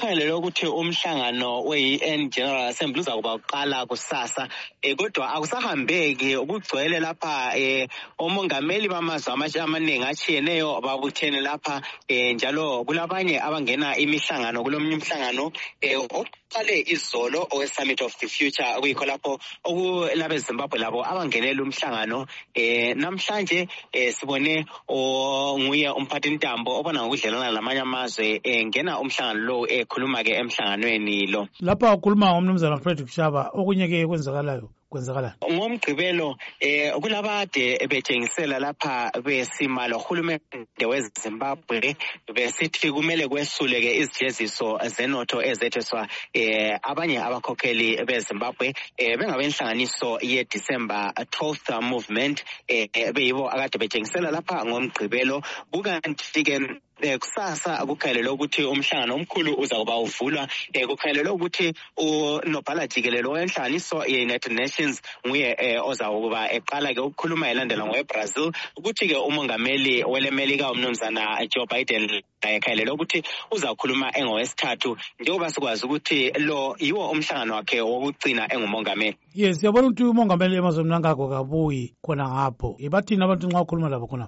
kukhangelelwe ukuthi umhlangano we-UN General Assembly uzakuba uqala kusasa, kodwa akusahambeki ukugcwele lapha. Omongameli bamazwe amaningi atshiyeneyo babuthene lapha, njalo kulabanye abangena imihlangano kulomunye umhlangano oqale izolo owe-Summit of the Future, kuyikho lapho okulabeZimbabwe labo abangenela umhlangano. Namhlanje sibone nguye umphathintambo obona ngokudlelana lamanye amazwe ngena umhlangano lo ekhuluma-ke emhlanganweni lo. Lapha ukhuluma ngomnumzana Frederick Shaba, okunye-ke kwenzakala ngomgqibelo kulabade betshengisela lapha besima lohulumende weZimbabwe besithi kumele kwesuleke izijeziso zenotho ezetheswa abanye abakhokheli beZimbabwe bengabenhlanganiso ye-December 12th movement, beyibo akade betshengisela lapha ngomgqibelo. Kukanti-ke kusasa kukhangelelwe ukuthi umhlangano omkhulu uzakuba uvulwa. Kukhangelelwe ukuthi unobhala jikelelo wenhlanganiso ye-United Nations nguye ozakuba eqala-ke ukukhuluma elandela ngoweBrazil, ukuthi-ke umongameli welemelika umnumzana Joe Biden ekhangelelwe ukuthi uzakhuluma engowesithathu, njengoba sikwazi ukuthi lo yiwo umhlangano wakhe wokugcina engumongameli. Yes, siyabona ukuthi umongameli emazweni angako kabuyi khona ngapho. Bathini abantu nxa ukhuluma labo khona?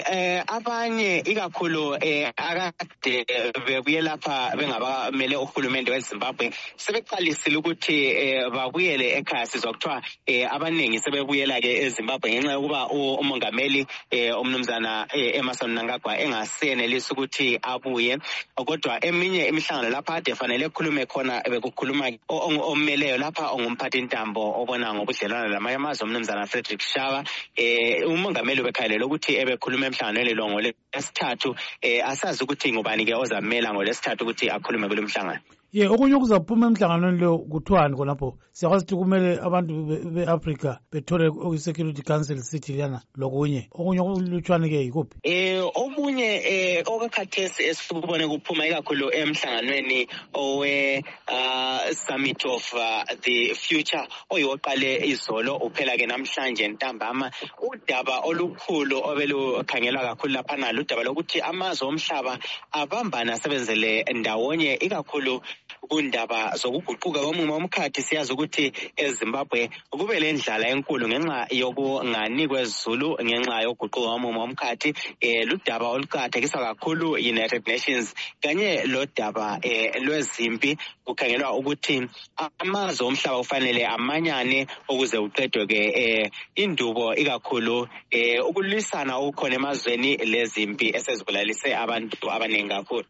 Abanye ikakhulu akade bebuye lapha bengabamele uhulumende weZimbabwe sebeqalisile ukuthi babuyele ekhaya. Sizwa kuthiwa abaningi sebebuyela-ke eZimbabwe ngenxa yokuba umongameli umnumzana Emmerson Mnangagwa engasenelisi ukuthi abuye. Kodwa eminye imihlangano lapha ade fanele ekhulume khona bekukhuluma omeleyo lapha ongumphathintambo obona ngobudlelwana lamanye amazwe umnumzana Frederick Shaba. Umongameli ubekhangelelwe ukuthi ebekhuluma emhlanganweni lo ngolwesithathu. Asazi ukuthi ngubani-ke ozamela ngolwesithathu ukuthi akhulume kulo mhlangano. Okunye okuzaphuma emhlanganweni lo kuthiwani khonapho? Siyakwazi ukuthi kumele abantu be-Africa bethole i-Security Council Seat lana lokunye. Okunye okulutshwane-ke yikuphi? Okunye okakhathesi esikubone kuphuma ikakhulu emhlanganweni owe-Summit of the Future oyiwoqale izolo uphela-ke namhlanje ntambama. Udaba olukhulu obelukhangelwa kakhulu laphana ludaba lokuthi amazwe omhlaba abambana asebenzele ndawonye, ikakhulu kundaba zokuguquka komumo womkhathi. Siyazi ukuthi eZimbabwe kube le ndlala enkulu ngenxa yokungani kwezulu ngenxa yokuguquka komumo womkhathi. Ludaba oluqakathekiswa kakhulu United Nations kanye lodaba lwezimpi. Kukhangelwa ukuthi amazwe omhlaba kufanele amanyane ukuze uqedwe-ke indubo ikakhulu ukulwisana okukhona emazweni lezimpi esezibulalise abantu abaningi kakhulu.